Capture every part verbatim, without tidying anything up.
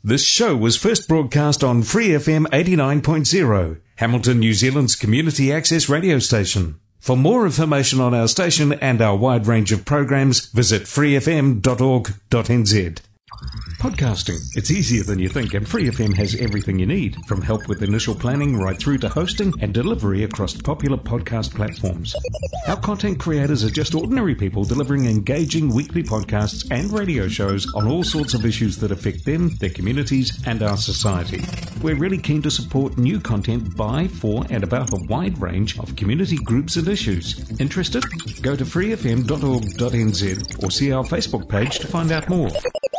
This show was first broadcast on Free F M eighty-nine point zero, Hamilton, New Zealand's community access radio station. For more information on our station and our wide range of programs, visit free f m dot org dot n z. Podcasting. It's easier than you think, and Free F M has everything you need, from help with initial planning right through to hosting and delivery across popular podcast platforms. Our content creators are just ordinary people delivering engaging weekly podcasts and radio shows on all sorts of issues that affect them, their communities, and our society. We're really keen to support new content by, for, and about a wide range of community groups and issues. Interested? Go to free f m dot org dot n z or see our Facebook page to find out more.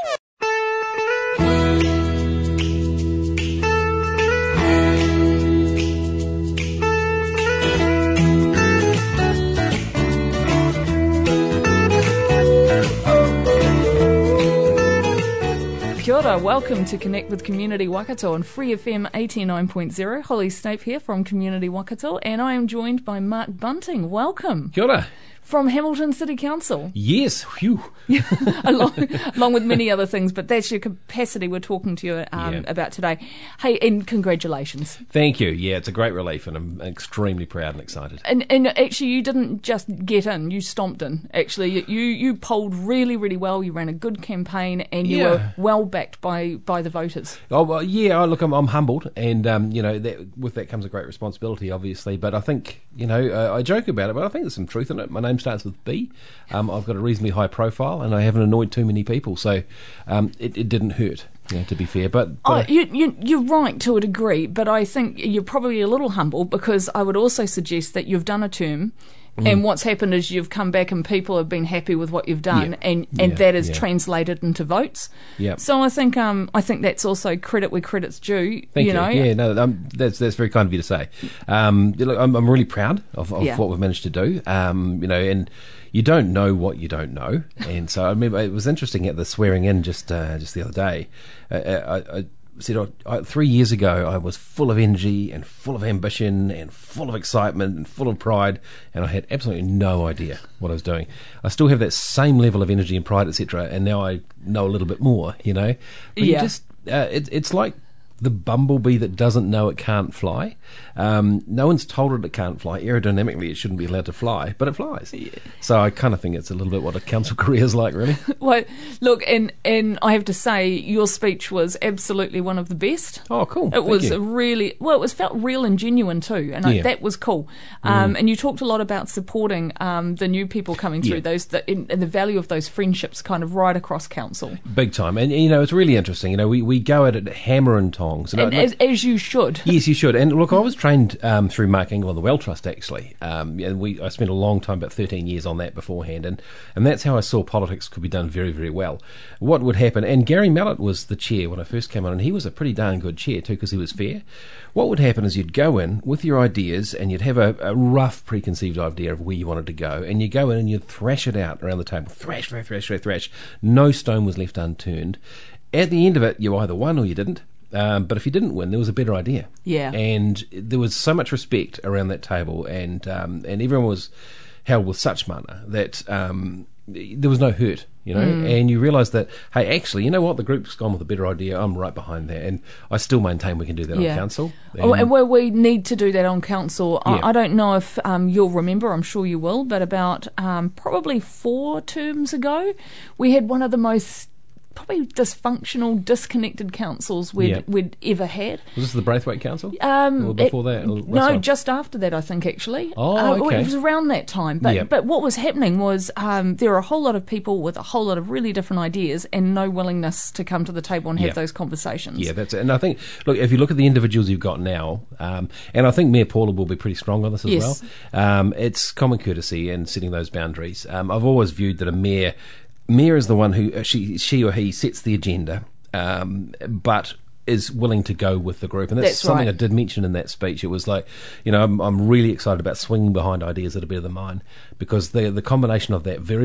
Kia ora, welcome to Connect with Community Waikato on Free F M eighty-nine point zero. Holly Snape here from Community Waikato, and I am joined by Mark Bunting. Welcome. Kia ora. From Hamilton City Council. Yes, phew. along, along with many other things, but that's your capacity we're talking to you um, yeah. about today. Hey, and congratulations. Thank you. Yeah, it's a great relief, and I'm extremely proud and excited. And, and actually, you didn't just get in, you stomped in. Actually, you, you polled really, really well. You ran a good campaign, and you yeah. were well backed by, by the voters. Oh, well, yeah, look, I'm, I'm humbled, and, um, you know, that, with that comes a great responsibility, obviously, but I think, you know, uh, I joke about it, but I think there's some truth in it. My name starts with B. Um, I've got a reasonably high profile, and I haven't annoyed too many people, so um, it, it didn't hurt, you know, to be fair. But, but oh, you, you, you're right to a degree, but I think you're probably a little humble, because I would also suggest that you've done a term, mm. and what's happened is you've come back and people have been happy with what you've done, yeah. and, and yeah. that is yeah. translated into votes. Yeah. So I think um, I think that's also credit where credit's due. Thank you. you. know, yeah, no, um, that's that's very kind of you to say. Um, look, I'm, I'm really proud of, of yeah. what we've managed to do. Um, you know, and you don't know what you don't know, and so I remember it was interesting at the swearing in just uh, just the other day. Uh, I, I said I, I, three years ago I was full of energy and full of ambition and full of excitement and full of pride, and I had absolutely no idea what I was doing. I still have that same level of energy and pride, et cetera, and now I know a little bit more, you know. But yeah. you just uh, it, it's like the bumblebee that doesn't know it can't fly. Um, no one's told it it can't fly. Aerodynamically, it shouldn't be allowed to fly, but it flies. Yeah. So I kind of think it's a little bit what a council career is like, really. Well, look, and and I have to say, your speech was absolutely one of the best. Oh, cool. It Thank was you. a really, well, it was felt real and genuine too, and yeah. I, that was cool. Um, mm. And you talked a lot about supporting um, the new people coming through, yeah. those that, and the value of those friendships kind of right across council. Big time. And, you know, it's really interesting. You know, we, we go at it hammer and tongs. And, and I, as, as you should. Yes, you should. And look, I was trained um, through Mark Engel on the Well Trust, actually. Um, and we I spent a long time, about thirteen years on that beforehand. And, and that's how I saw politics could be done very, very well. What would happen, and Gary Mallett was the chair when I first came on, and he was a pretty darn good chair too, because he was fair. What would happen is you'd go in with your ideas, and you'd have a, a rough preconceived idea of where you wanted to go, and you go in and you'd thrash it out around the table. Thrash, thrash, thrash, thrash, thrash. No stone was left unturned. At the end of it, you either won or you didn't. Um, but if you didn't win, there was a better idea. Yeah. And there was so much respect around that table, and um, and everyone was held with such mana that um, there was no hurt, you know. Mm. And you realise that, hey, actually, you know what? The group's gone with a better idea. I'm right behind that. And I still maintain we can do that yeah. on council. And, oh, and where we need to do that on council, yeah. I, I don't know if um, you'll remember, I'm sure you will, but about um, probably four terms ago, we had one of the most probably dysfunctional, disconnected councils we'd, yep. we'd ever had. Was this the Braithwaite Council? Um, or before it, that? Or no, just after that, I think, actually. Oh, uh, okay. It was around that time. But yep. but what was happening was um, there were a whole lot of people with a whole lot of really different ideas and no willingness to come to the table and have yep. those conversations. Yeah, that's it. And I think, look, if you look at the individuals you've got now, um, and I think Mayor Paula will be pretty strong on this as yes. well, um, it's common courtesy in setting those boundaries. Um, I've always viewed that a mayor... Mayor is the one who she she or he sets the agenda, um, but is willing to go with the group, and that's, that's something right. I did mention in that speech. It was like, you know, I'm, I'm really excited about swinging behind ideas that are better than mine, because the the combination of that very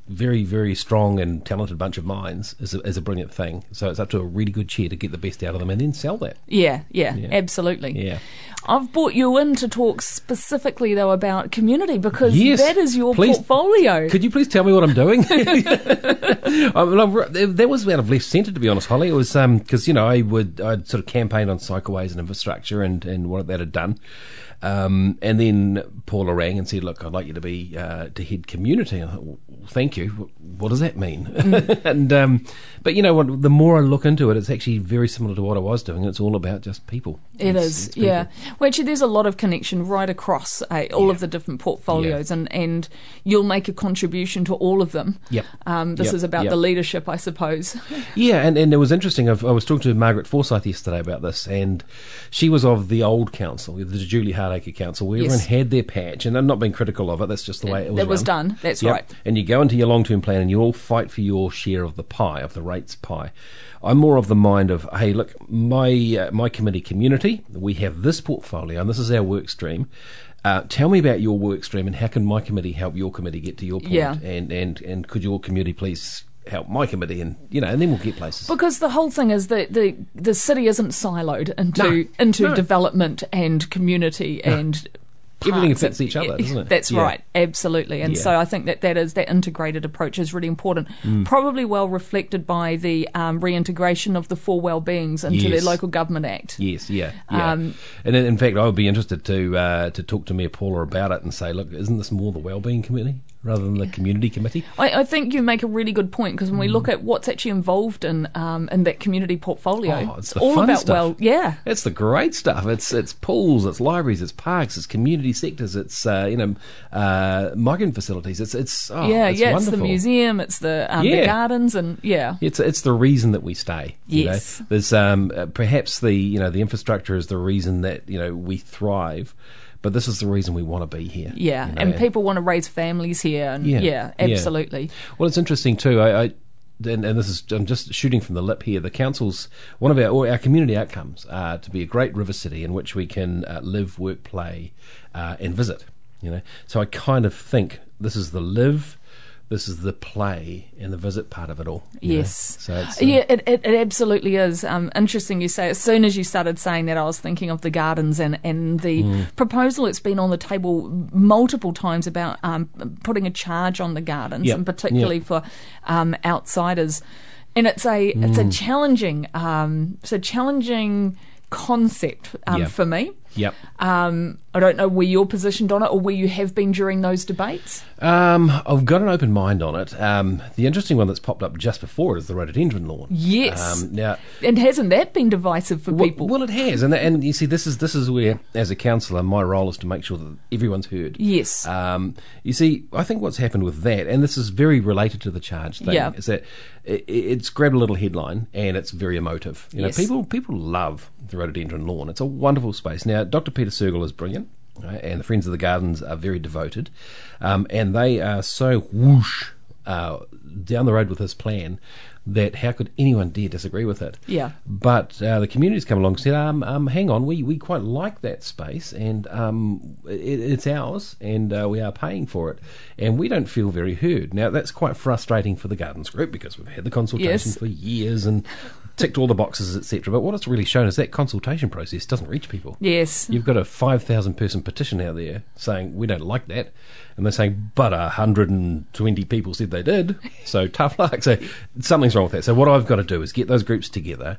very, very strong and talented bunch of minds is a, is a brilliant thing. So it's up to a really good chair to get the best out of them and then sell that. Yeah, yeah, Yeah. absolutely. Yeah. I've brought you in to talk specifically, though, about community because Yes, that is your please. portfolio. Could you please tell me what I'm doing? I mean, I've- that was out of left centre, to be honest, Holly. It was because, you know, I would I'd sort of campaigned on cycleways and infrastructure and, and what that had done. Um, and then Paula rang and said, look, I'd like you to be uh, to head community. And I thought, well, thank you. What, what does that mean? Mm. and um, But, you know, what, the more I look into it, it's actually very similar to what I was doing. It's all about just people. It It's- is, it's people. yeah. Well, actually, there's a lot of connection right across uh, all Yeah. of the different portfolios, and, and you'll make a contribution to all of them. Yep. Um, this Yep. is about Yep. the leadership, I suppose. Yeah, and, and it was interesting. I've, I was talking to Margaret Forsyth yesterday about this, and she was of the old council, the Julie Hardacre Council, where Yes. everyone had their patch, and I'm not being critical of it, that's just the way it was That was run. done, that's Yep. right. And you go into your long-term plan and you all fight for your share of the pie, of the rates pie. I'm more of the mind of, hey, look, my uh, my committee community, we have this portfolio, and this is our work stream. Uh, tell me about your work stream and how can my committee help your committee get to your point? Yeah. And, and, and could your community please help my committee? And, you know, and then we'll get places. Because the whole thing is that the the city isn't siloed into No, into no. development and community and Everything parks. affects each other, doesn't it? That's Yeah. right, absolutely. And Yeah. so I think that that is that integrated approach is really important. Mm. Probably well reflected by the um, reintegration of the four well-beings into Yes. the Local Government Act. Yes, yeah, yeah. Um, and in, in fact, I would be interested to uh, to talk to Mayor Paula about it and say, look, isn't this more the wellbeing committee rather than the community committee? I, I think you make a really good point because when we look at what's actually involved in um, in that community portfolio, Oh, it's it's the all fun about stuff. well, yeah, It's the great stuff. It's it's pools, it's libraries, it's parks, it's community sectors, it's uh, you know uh, migrant facilities. It's it's oh, yeah, it's yeah. wonderful. It's the museum, it's the um, Yeah. the gardens, and yeah, It's it's the reason that we stay. You Yes. know? There's um uh, perhaps the you know the infrastructure is the reason that you know we thrive, but this is the reason we want to be here. yeah, you know? and people want to raise families here, and Yeah, yeah, yeah. absolutely. Well, it's interesting too. I, I and, and this is I'm just shooting from the lip here. The council's one of our or our community outcomes are to be a great river city in which we can uh, live, work, play, uh, and visit. You know, so I kind of think this is the live, this is the play, and the visit part of it all. you know? Yes. So it's, uh, yeah, it, it, it absolutely is. Um, interesting you say. As soon as you started saying that, I was thinking of the gardens and, and the Mm. proposal that's been on the table multiple times about um, putting a charge on the gardens, Yep. and particularly Yep. for um, outsiders. And it's a it's a Mm. challenging um, it's a challenging concept um, Yep. for me. Yep. Um, I don't know where you're positioned on it or where you have been during those debates. Um, I've got an open mind on it. Um, the interesting one that's popped up just before it is the rhododendron lawn. Yes. Um, now, And hasn't that been divisive for well, people? well, it has, and and you see, this is this is where, as a councillor, my role is to make sure that everyone's heard. Yes. Um, you see, I think what's happened with that, and this is very related to the charge thing, Yeah. is that it, it's grabbed a little headline and it's very emotive. You know, Yes. people people love the rhododendron lawn. It's a wonderful space. Now, Doctor Peter Sergel is brilliant. Right, and the Friends of the Gardens are very devoted, um, and they are so whoosh uh, down the road with this plan that how could anyone dare disagree with it? Yeah. But uh, the community's come along and said, um, um, hang on, we, we quite like that space, and um, it, it's ours, and uh, we are paying for it, and we don't feel very heard. Now, that's quite frustrating for the Gardens Group because we've had the consultation Yes. for years and ticked all the boxes, et cetera. But what it's really shown is that consultation process doesn't reach people. Yes. You've got a five thousand person petition out there saying, we don't like that. And they're saying, but one hundred twenty people said they did. So tough luck. So something's wrong with that. So what I've got to do is get those groups together,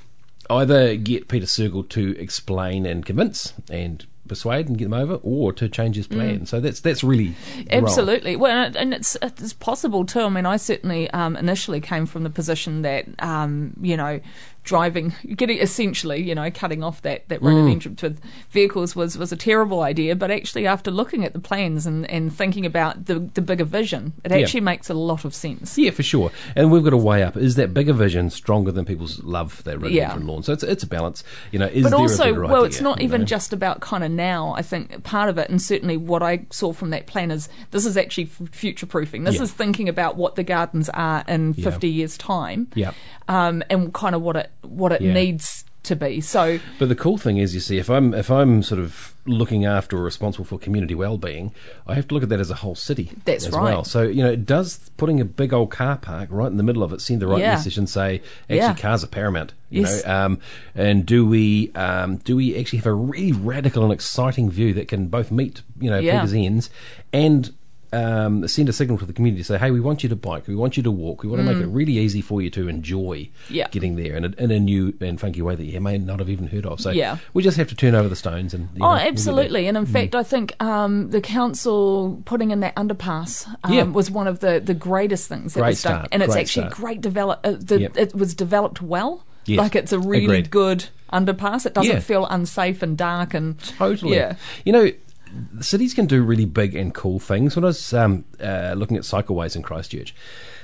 either get Peter Sergel to explain and convince and persuade and get them over, or to change his plan. So that's that's really the role. Absolutely. Well, and, and it's it's possible too. I mean, I certainly um, initially came from the position that um, you know, driving, getting essentially, you know, cutting off that that road Mm. entrance with vehicles was, was a terrible idea. But actually, after looking at the plans and, and thinking about the the bigger vision, it Yeah. actually makes a lot of sense. Yeah, for sure. And we've got to weigh up, is that bigger vision stronger than people's love for that rhododendron Yeah. lawn? So it's it's a balance. You know, is But there also, a better well, idea, it's not you even know? just about kind of now. I think part of it, and certainly what I saw from that plan is this is actually future proofing. This Yeah. is thinking about what the gardens are in Yeah. fifty years' time, Yeah. um, and kind of what it what it Yeah. needs to be. So, but the cool thing is, you see, if I'm if I'm sort of looking after or responsible for community well-being, I have to look at that as a whole city. That's as right. well. So, you know, does putting a big old car park right in the middle of it send the right Yeah. message and say, actually, Yeah. cars are paramount? You Yes. know, um, and do we um, do we actually have a really radical and exciting view that can both meet, you know, Yeah. Peter's ends and um, send a signal to the community to say, hey, we want you to bike, we want you to walk, we want to make it really easy for you to enjoy Yeah. getting there in a, in a new and funky way that you may not have even heard of. So Yeah. we just have to turn over the stones. And you Oh, know, we'll get absolutely. there. And in fact, I think um, the council putting in that underpass um, Yeah. was one of the, the greatest things that Great was done. start, And it's great actually start. great develop. Uh, the, Yep. It was developed well. Yes. Like it's a really Agreed. good underpass. It doesn't Yeah. feel unsafe and dark and Totally. Yeah. You know, the cities can do really big and cool things. When I was um, uh, looking at cycleways in Christchurch,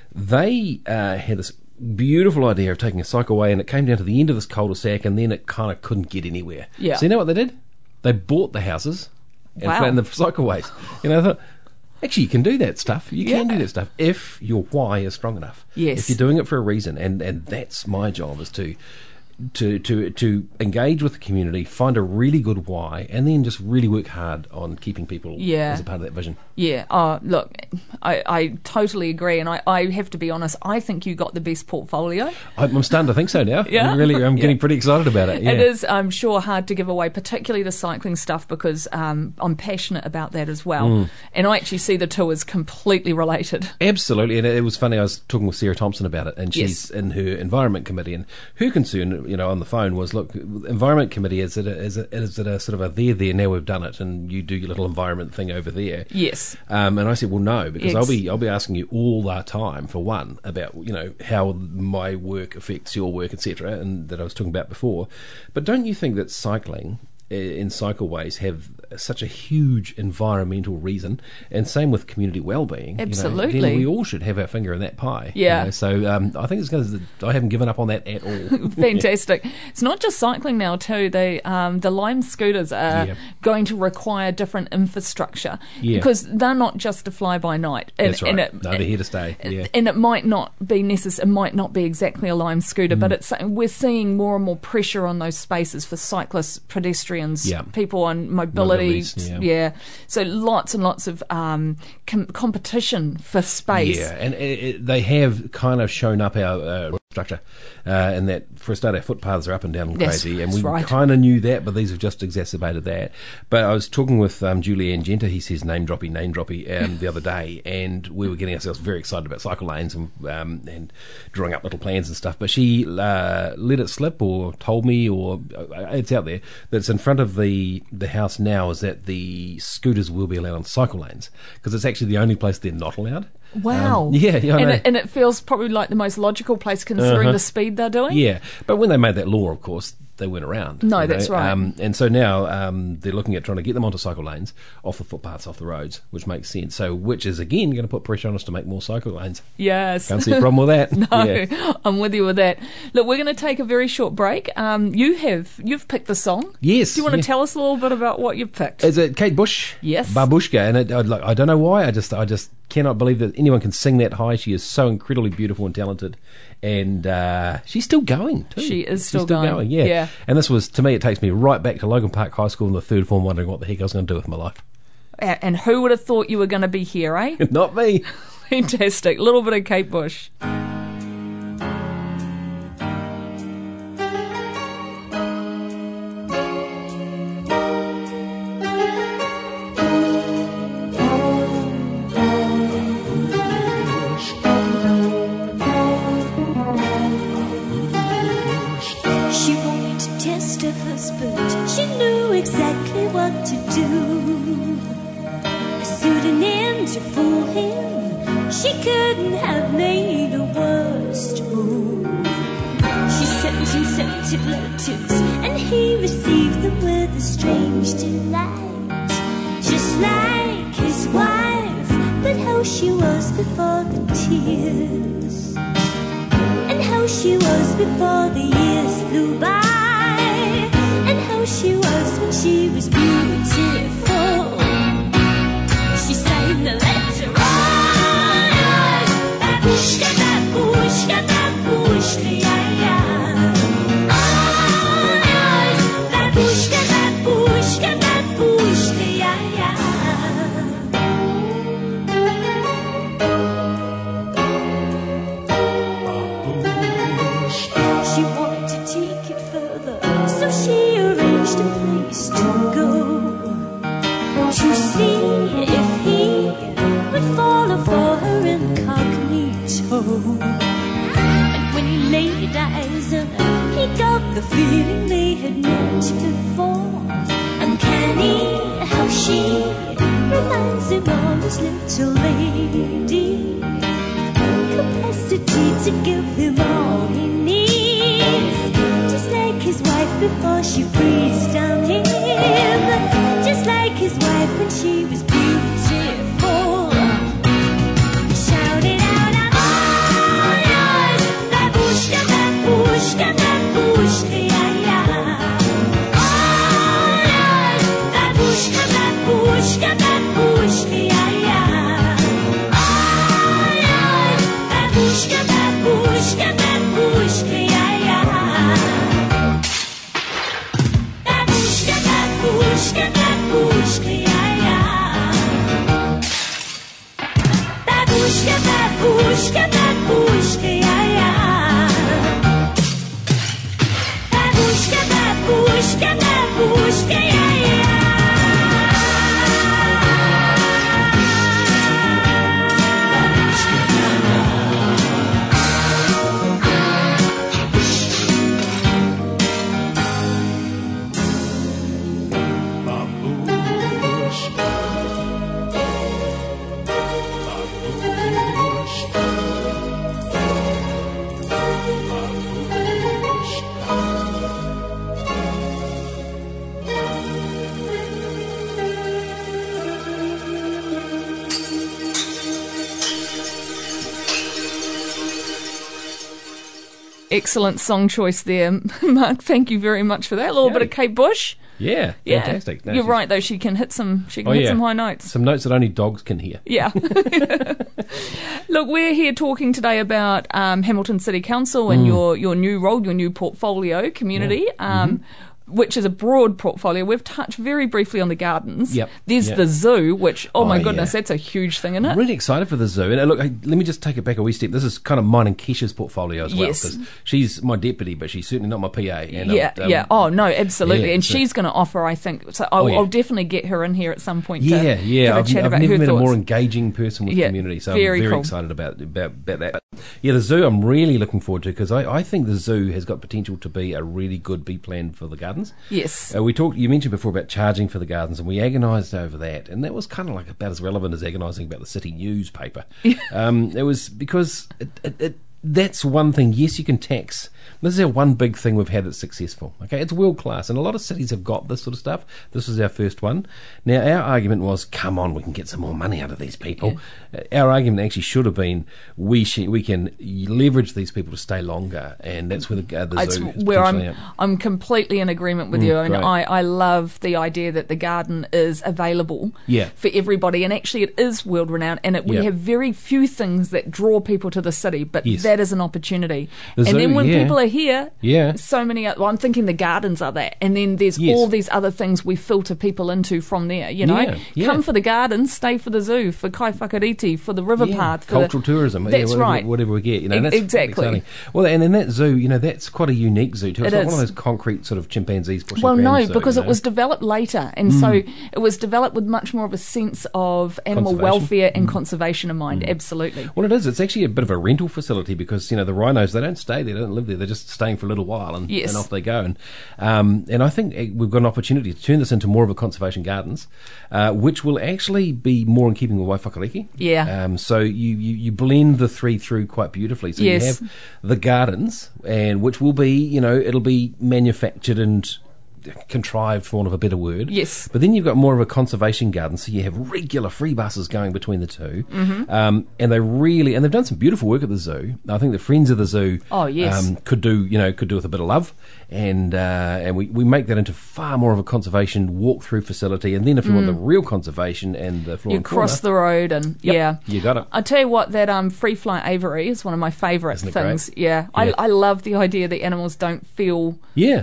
they uh, had this beautiful idea of taking a cycleway, and it came down to the end of this cul-de-sac, and then it kind of couldn't get anywhere. Yeah. So you know what they did? They bought the houses and Wow. flattened the cycleways. You know, I thought, actually, you can do that stuff. You can Yeah. do that stuff if your why is strong enough. Yes. If you're doing it for a reason, and, and that's my job, is to to to to engage with the community, find a really good why, and then just really work hard on keeping people Yeah. as a part of that vision. Yeah, oh, look, I, I totally agree, and I, I have to be honest, I think you got the best portfolio. I'm I'm starting to think so now. Yeah? I'm really, I'm getting Yeah. pretty excited about it. Yeah. It is, I'm sure, hard to give away, particularly the cycling stuff, because um, I'm passionate about that as well. Mm. And I actually see the two as completely related. Absolutely, and it was funny. I was talking with Sarah Thompson about it, and she's Yes. in her environment committee, and her concern, you know, on the phone was, look, environment committee is it a, is it, is it a sort of a there there now we've done it, and you do your little environment thing over there. Yes. Um, and I said, well, no, because Yes. I'll be I'll be asking you all the time, for one, about, you know, how my work affects your work, et cetera, and that I was talking about before. But don't you think that cycling uh, in cycleways have such a huge environmental reason, and same with community well-being? Absolutely. You know, then we all should have our finger in that pie. you Yeah. know. So um, I think it's going to. I haven't given up on that at all. Fantastic. It's not just cycling now too. They, um, the Lime scooters are Yeah. going to require different infrastructure Yeah. because they're not just a fly-by-night. And, That's right. And it, no, they're here to stay. Yeah. And it might not be necess- It might not be exactly a Lime scooter, Mm. but it's we're seeing more and more pressure on those spaces for cyclists, pedestrians, Yeah. people on mobility. Mobilities, yeah. yeah. So lots and lots of um, com- competition for space. Yeah, and it, it, they have kind of shown up our uh, structure, uh, and that for a start, our footpaths are up and down and Yes, crazy, and that's we right. kind of knew that, but these have just exacerbated that. But I was talking with um, Julianne Genter, he says name droppy, name droppy, um, the other day, and we were getting ourselves very excited about cycle lanes and um, and drawing up little plans and stuff. But she uh, let it slip, or told me, or uh, it's out there that it's in front of the the house now, is that the scooters will be allowed on cycle lanes, because it's actually the only place they're not allowed. Wow. Um, yeah, yeah, I and know. it, and it feels probably like the most logical place considering Uh-huh. the speed they're doing. Yeah, but when they made that law, of course, they went around. No, you that's know? right. Um, and so now um, they're looking at trying to get them onto cycle lanes, off the footpaths, off the roads, which makes sense. So, which is again going to put pressure on us to make more cycle lanes. Yes. Can't see a problem with that. No, Yeah. I'm with you with that. Look, we're going to take a very short break. Um, you have you've picked the song. Yes. Do you want to yeah. tell us a little bit about what you've picked? Is it Kate Bush? Yes. Babushka, and it, I, like, I don't know why. I just, I just cannot believe that anyone can sing that high. She is so incredibly beautiful and talented, and uh, she's still going too. She is She's still going, Yeah. yeah. And this was, to me, it takes me right back to Logan Park High School in the third form, wondering what the heck I was going to do with my life. A- and who would have thought you were going to be here, eh? Not me. Fantastic. A little bit of Kate Bush. She wanted to test her husband. She knew exactly what to do. A pseudonym to fool him. She couldn't have made a worse move. She sent him selected letters, and he received them with a strange delight. Just like his wife, but how she was before the tears, and how she was before the years flew by, and how she was when she was beautiful. She sang the letter on, babushka, babushka, babushka, yeah, yeah. the feeling they had met before. Uncanny how she reminds him of his little lady. Capacity to give him all he needs, just like his wife before she freezes down him, just like his wife when she was beautiful. He shouted out, I'm all yours, babushka, babushka, babushka, yeah, yeah. All yours, babushka, babushka, babushka, yeah, yeah. All yours, babushka, babushka, babushka, yeah, yeah. Babushka, babushka, babushka, yeah, yeah. Babushka, babushka, babushka, yeah, yeah. Babushka, babushka, babushka, yeah, yeah. Excellent song choice there, Mark. Thank you very much for that. A little Yay. bit of Kate Bush. Yeah, Yeah, fantastic. No, you're she's- right though. She can hit some. She can Oh, hit yeah. some high notes. Some notes that only dogs can hear. Yeah. Look, we're here talking today about um, Hamilton City Council and your, your new role, your new portfolio, community, um, which is a broad portfolio. We've touched very briefly on the gardens. Yep. There's Yep. the zoo, which, oh, Oh, my goodness, yeah. that's a huge thing, isn't it? I'm really excited for the zoo. And uh, look, hey, let me just take it back a wee step. This is kind of mine and Kesha's portfolio as well. Yes. Because she's my deputy, but she's certainly not my P A. And Yeah, um, yeah. Oh, no, absolutely. yeah, and so- she's going to offer, I think, so I'll, Oh, yeah. I'll definitely get her in here at some point Yeah, to yeah. have a I've, chat I've about never her met thoughts. a more engaging person with Yeah, community, so very I'm very cool. excited about, about about that. Yeah, the zoo I'm really looking forward to because I, I think the zoo has got potential to be a really good B plan for the gardens. Yes. Uh, we talked. You mentioned before about charging for the gardens, and we agonised over that, and that was kind of like about as relevant as agonising about the city newspaper. um, it was because it, it, it, that's one thing. Yes, you can tax. This is our one big thing we've had that's successful. Okay, it's world class, and a lot of cities have got this sort of stuff. This was our first one. Now, our argument was, come on, we can get some more money out of these people. Uh, our argument actually should have been, we sh- we can leverage these people to stay longer, and that's where the, uh, the It's zoo is where potentially I'm, at. I'm completely in agreement with you, and great. I, I love the idea that the garden is available Yeah. for everybody, and actually it is world renowned, and it, we Yeah. have very few things that draw people to the city, but Yes. that is an opportunity. The and zoo, then when yeah. people are here, Yeah. so many. Well, I'm thinking the gardens are that, and then there's Yes. all these other things we filter people into from there. You know, Yeah, yeah. come for the gardens, stay for the zoo, for Kai Whakariti, for the river Yeah, path, for cultural the, tourism. yeah, That's whatever, right. Whatever we get, you know, E- that's really exactly. exciting. Well, and in that zoo, you know, that's quite a unique zoo too. It's It not one of is. those concrete sort of chimpanzees pushing. Well, no, around zoo, because you it know. was developed later, and so it was developed with much more of a sense of animal Conservation. welfare and conservation in mind. Absolutely. Well, it is. It's actually a bit of a rental facility because, you know, the rhinos, they don't stay there, they don't live there. They're just staying for a little while and, Yes. and off they go. And um, and I think eh, we've got an opportunity to turn this into more of a conservation gardens, uh, which will actually be more in keeping with Waiwhakariki. Yeah. Um, so you, you, you blend the three through quite beautifully. So Yes. you have the gardens, and which will be, you know, it'll be manufactured and contrived, for want of a better word. Yes. But then you've got more of a conservation garden, so you have regular free buses going between the two. Mm-hmm. Um, and they really, and they've done some beautiful work at the zoo. I think the Friends of the Zoo Oh, yes. um, could do, you know, could do with a bit of love. And uh, and we, we make that into far more of a conservation walk-through facility. And then if you want the real conservation and the flora You and cross fauna, the road, and Yep, yeah, you got it. I tell you what, that um, free flight aviary is one of my favourite Isn't it things. great? Yeah, I, Yeah. I love the idea that animals don't feel Yeah.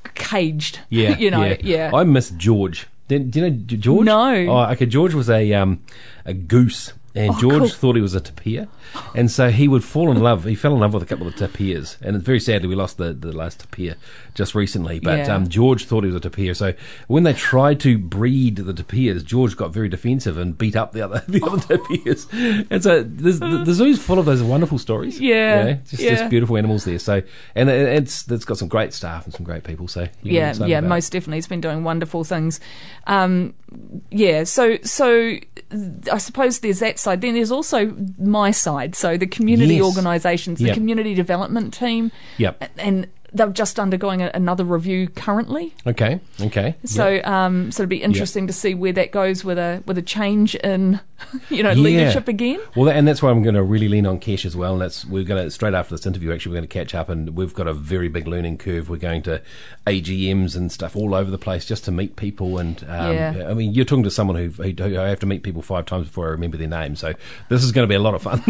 caged. Yeah, you know, yeah. yeah. I miss George. Do, do you know G- George? No. Oh, okay. George was a um, a goose And Oh, George cool. thought he was a tapir, and so he would fall in love. He fell in love with a couple of tapirs, and very sadly, we lost the, the last tapir just recently. But Yeah. um, George thought he was a tapir, so when they tried to breed the tapirs, George got very defensive and beat up the other the other tapirs. And so there's, the, the zoo's full of those wonderful stories. Yeah, you know, just, yeah. just beautiful animals there. So and it, it's it's got some great staff and some great people. So you're Yeah, excited yeah, about it. most definitely. It's been doing wonderful things. Um, yeah, so so I suppose there's that side. Then there's also my side. So the community Yes. organisations, the Yep. community development team, Yep. and they're just undergoing a, another review currently. Okay. Okay. So, Yep. um, so it'd be interesting to see where that goes with a with a change in, you know, leadership again. Well, that, and that's why I'm going to really lean on Kesh as well. And that's we're going to straight after this interview. Actually, we're going to catch up, and we've got a very big learning curve. We're going to A G Ms and stuff all over the place just to meet people. And um, Yeah. I mean, you're talking to someone who, who, who I have to meet people five times before I remember their name. So this is going to be a lot of fun.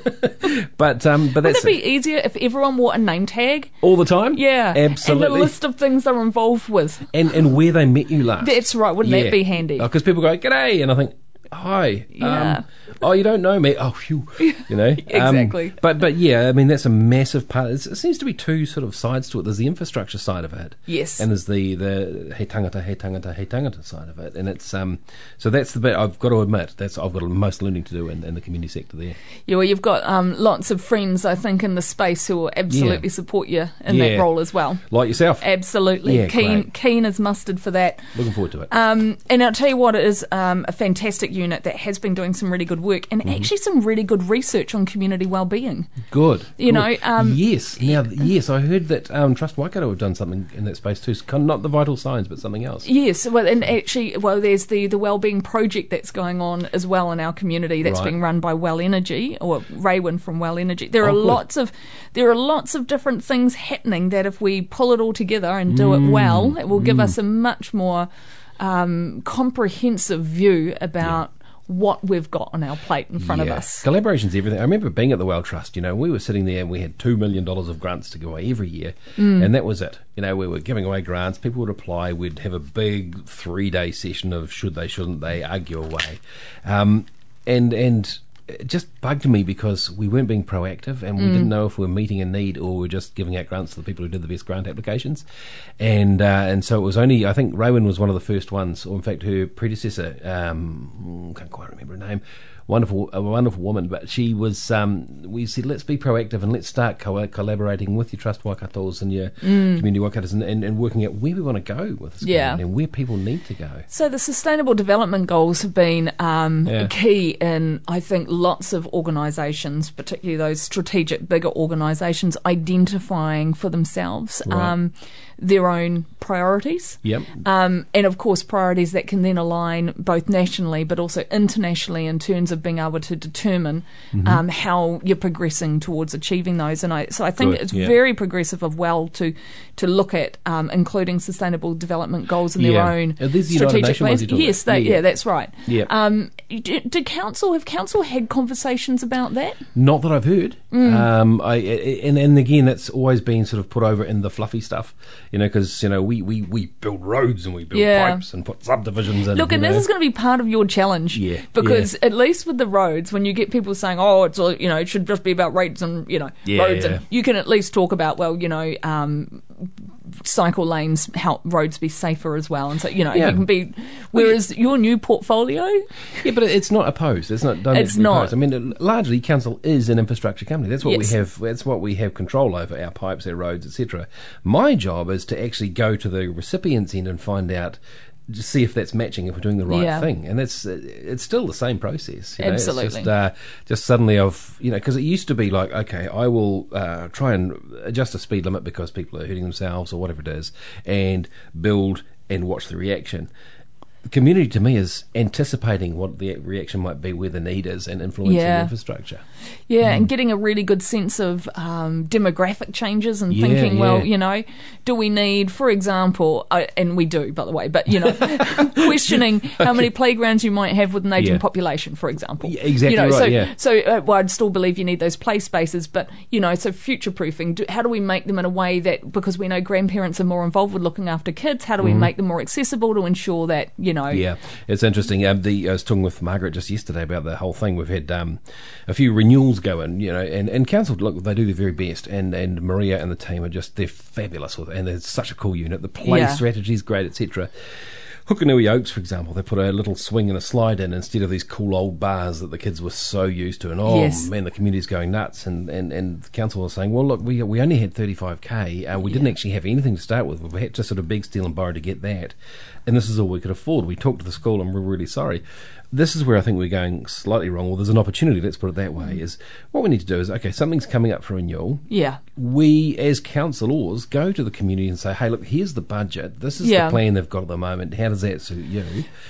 but um, but Wouldn't that's it be easier if everyone wore a name tag? all the time. Yeah, absolutely. And a list of things they're involved with. and and where they met you last. That's right. Wouldn't that be handy? Because people go, "G'day," and I think, "Hi." Yeah. Um, oh, you don't know me? Oh, phew. You know. Um, Exactly. but but yeah, I mean that's a massive part. It's, it seems to be two sort of sides to it. There's the infrastructure side of it. Yes. And there's the the he tangata he tangata he tangata side of it. And it's um so that's the bit I've got to admit that's I've got the most learning to do in, in the community sector there. Yeah, well, you've got um, lots of friends, I think, in the space who will absolutely Yeah. support you in Yeah. that role as well. Like yourself. Absolutely. Yeah, keen great. keen as mustard for that. Looking forward to it. Um, and I'll tell you what, it is um, a fantastic unit that has been doing some really good work and Mm-hmm. actually some really good research on community well-being. Good. You good. know, um, yes. Now, yes, I heard that um, Trust Waikato have done something in that space too. Kind of not the vital signs, but something else. Yes, well, and actually, well, there's the, the wellbeing project that's going on as well in our community. That's Right. being run by Well Energy or Raywin from Well Energy. There Oh, are good. lots of there are lots of different things happening that if we pull it all together and do Mm. it well, it will give us a much more um, comprehensive view about what we've got on our plate in front of Yeah. us. Collaboration's everything. I remember being at the Well Trust, you know, we were sitting there and we had two million dollars of grants to give away every year, Mm. and that was it. You know, we were giving away grants, people would apply, we'd have a big three-day session of should they, shouldn't they, argue away. Um, and, and it just bugged me because we weren't being proactive and we Mm. didn't know if we were meeting a need or we were just giving out grants to the people who did the best grant applications. And uh, and so it was only, I think Raywin was one of the first ones, or in fact her predecessor, um, can't quite remember her name, wonderful, a wonderful woman, but she was, um, we said, let's be proactive and let's start co- collaborating with your Trust Waikatos and your community Waikatos and, and, and working out where we want to go with this Yeah. community and where people need to go. So the Sustainable Development Goals have been um, Yeah. key in, I think, lots of organisations, particularly those strategic, bigger organisations, identifying for themselves Right. um, their own priorities. Yep. Um, and of course, priorities that can then align both nationally but also internationally in terms of being able to determine Mm-hmm. um, how you're progressing towards achieving those. And I, so I think Good, it's yeah. very progressive of Well to to look at um, including sustainable development goals in their Yeah. own Are these the United strategic Nations ones plans. you're talking Yes, about? they, Yeah. yeah, that's right. Yeah. Um, do, do council have council had conversations about that? Not that I've heard. Mm. Um, I, and, and again, that's always been sort of put over in the fluffy stuff, you know, because, you know, we, we, we build roads and we build Yeah. pipes and put subdivisions in. Look, you and know. this is going to be part of your challenge. Yeah, Because yeah. at least with the roads, when you get people saying, oh, it's all, you know, it should just be about roads and, you know, Yeah, roads, yeah. and you can at least talk about, well, you know, um, cycle lanes help roads be safer as well. And so, you know, Yeah. you can be, whereas your new portfolio, Yeah, but it's not opposed. It's not done. It's to be not. opposed. I mean, it- largely, council is an infrastructure company. That's what Yes. we have. That's what we have control over: our pipes, our roads, et cetera. My job is to actually go to the recipient's end and find out, just see if that's matching, if we're doing the right Yeah. thing. And that's uh, it's still the same process. You know? It's Absolutely. just, uh, just suddenly, I've you know, because it used to be like, okay, I will uh, try and adjust the speed limit because people are hurting themselves or whatever it is, and build and watch the reaction. The community to me is anticipating what the reaction might be, where the need is, and influencing Yeah. the infrastructure. yeah, Mm. and getting a really good sense of um, demographic changes and Yeah, thinking, well, yeah. you know, do we need, for example, uh, and we do, by the way, but, you know, questioning how many playgrounds you might have with an aging Yeah. population, for example. Yeah, exactly you know, right, So, yeah. so uh, well, I'd still believe you need those play spaces, but, you know, so future-proofing, do, how do we make them in a way that, because we know grandparents are more involved with looking after kids, how do we Mm-hmm. make them more accessible to ensure that, you you know. Yeah, it's interesting. Um, the, I was talking with Margaret just yesterday about the whole thing. We've had um, a few renewals going, you know, and, and council, look, they do their very best, and, and Maria and the team are just, they're fabulous with it, and they're such a cool unit. The play Yeah. strategy is great, et cetera. Hukanui Oaks, for example, they put a little swing and a slide in instead of these cool old bars that the kids were so used to. And oh Yes. man, the community's going nuts. And, and, and the council was saying, well, look, we we only had thirty-five K. Uh, we Yeah. didn't actually have anything to start with. We had to sort of beg, steal and borrow to get that. And this is all we could afford. We talked to the school and we're really sorry. This is where I think we're going slightly wrong. Well, there's an opportunity, let's put it that way, is what we need to do is, okay, something's coming up for renewal. Yeah. We, as councillors, go to the community and say, hey, look, here's the budget. This is Yeah. the plan they've got at the moment. How does that suit you?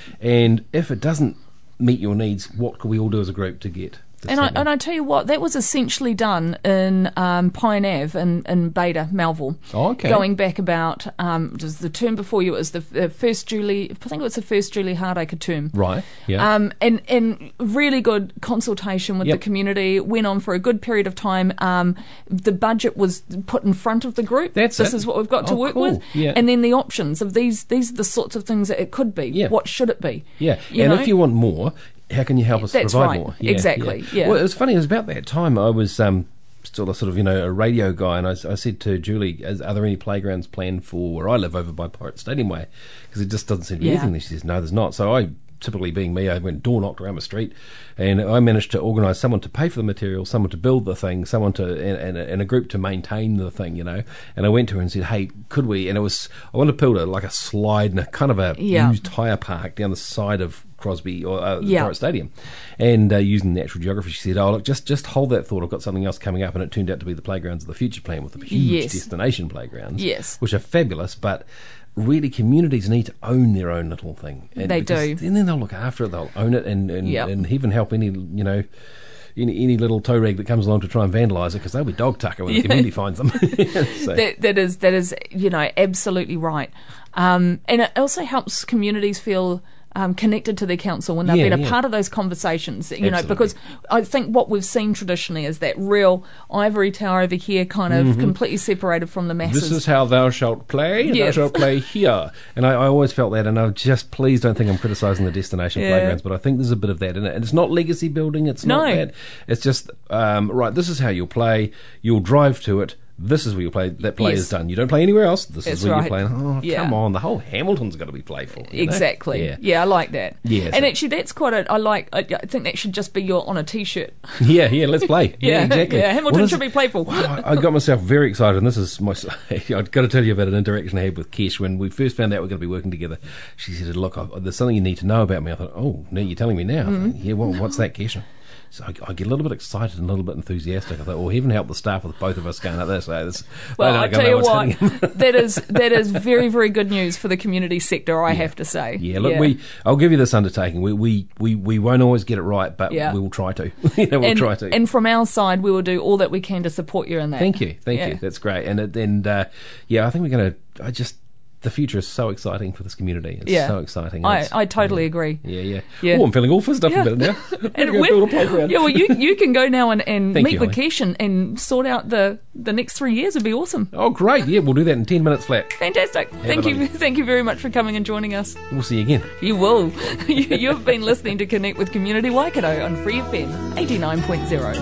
And if it doesn't meet your needs, what can we all do as a group to get this And I, happening? and I tell you what, that was essentially done in um, Pine Ave in, in Beta, Melville. Oh, okay. Going back about, um, just the term before you, it was the, the first Julie, I think it was the first Julie Hardacre term. Right, yeah. Um, and, and really good consultation with Yep. the community, went on for a good period of time. Um, the budget was put in front of the group. That's this it. is what we've got to Oh, work cool. with. Yeah. And then the options of these, these are the sorts of things that it could be. Yeah. What should it be? Yeah, You and know? if you want more, how can you help us That's provide right. more? Exactly, yeah. Well, it was funny. It was about that time I was um, still a sort of, you know, a radio guy, and I, I said to Julie, is, are there any playgrounds planned for where I live over by Pirate Stadium Way? Because it just doesn't seem to be Yeah. anything. She says, no, there's not. So I, typically being me, I went door knocked around the street, and I managed to organise someone to pay for the material, someone to build the thing, someone to, and, and, and a group to maintain the thing, you know. And I went to her and said, hey, could we? And it was, I wanted to build a, like a slide and a kind of a Yeah. used tyre park down the side of Crosby or uh, Yeah. Pirate Stadium, and uh, using natural geography, she said, "Oh, look, just just hold that thought. I've got something else coming up," and it turned out to be the playgrounds of the future plan with the huge Yes. destination playgrounds, Yes. which are fabulous. But really, communities need to own their own little thing. And They because- do. and then they'll look after it. They'll own it, and and, Yep. and even help any you know. Any, any little toe rag that comes along to try and vandalise it, because they'll be dog tucker when the community finds them. So- That, that is that is you know absolutely right, um, and it also helps communities feel um, connected to their council when they've Yeah, been a yeah. part of those conversations. You know, Absolutely. because I think what we've seen traditionally is that real ivory tower over here, kind of completely separated from the masses. This is how thou shalt play, and Yes. thou shalt play here. And I, I always felt that, and I just, please don't think I'm criticising the destination Yeah. playgrounds, but I think there's a bit of that in it. And it's not legacy building, it's not No. that. It's just, um, right, this is how you'll play, you'll drive to it, this is where you play, that play Yes. is done. You don't play anywhere else, this That's is where right. you're playing. Oh, Yeah. come on, the whole Hamilton's got to be playful. you know? Exactly. Yeah. Yeah. I like that. Yeah, and so- actually, that's quite a. I like. I, I think that should just be your on a t-shirt. Yeah, yeah, let's play. Yeah, Yeah, exactly. yeah, Hamilton What is should it- be playful. I, I got myself very excited, and this is my. I've got to tell you about an interaction I had with Kesh when we first found out we we're going to be working together. She said, "Look, I, there's something you need to know about me." I thought, "Oh, no, you're telling me now." Mm-hmm. I thought, yeah, well, what's that, Kesh? So I, I get a little bit excited and a little bit enthusiastic. I thought, well, heaven help the staff with both of us going up there. So this, Well, I I don't tell know you what's what, happening. that is that is very very good news for the community sector. I have to say. Yeah, look, we. I'll give you this undertaking. We we, we, we won't always get it right, but Yeah. we will try to. you know, we'll and, try to. and from our side, we will do all that we can to support you in that. Thank you, thank Yeah. you. That's great. And it- and uh, yeah, I think we're going to. I just the future is so exciting for this community. It's Yeah. so exciting. I, It's- I totally agree. Yeah, yeah. Yeah. Oh, I'm feeling all fizzed up Yeah. a bit now. And Go when- build a playground. yeah, well, you you can go now and, and Thank meet you, with Holly. Kesh and, and sort out the, the next three years. It'd be awesome. Oh, great. Yeah, we'll do that in ten minutes flat. Fantastic. Thank a you, lovely- thank you very much for coming and joining us. We'll see you again. You will. You- You've been listening to Connect with Community Waikato on Free F M eighty-nine point zero.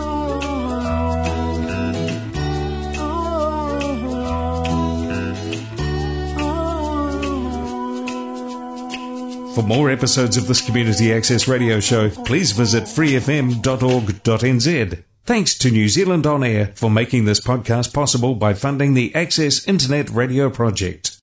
For more episodes of this Community Access Radio Show, please visit free f m dot org dot n z. Thanks to New Zealand On Air for making this podcast possible by funding the Access Internet Radio Project.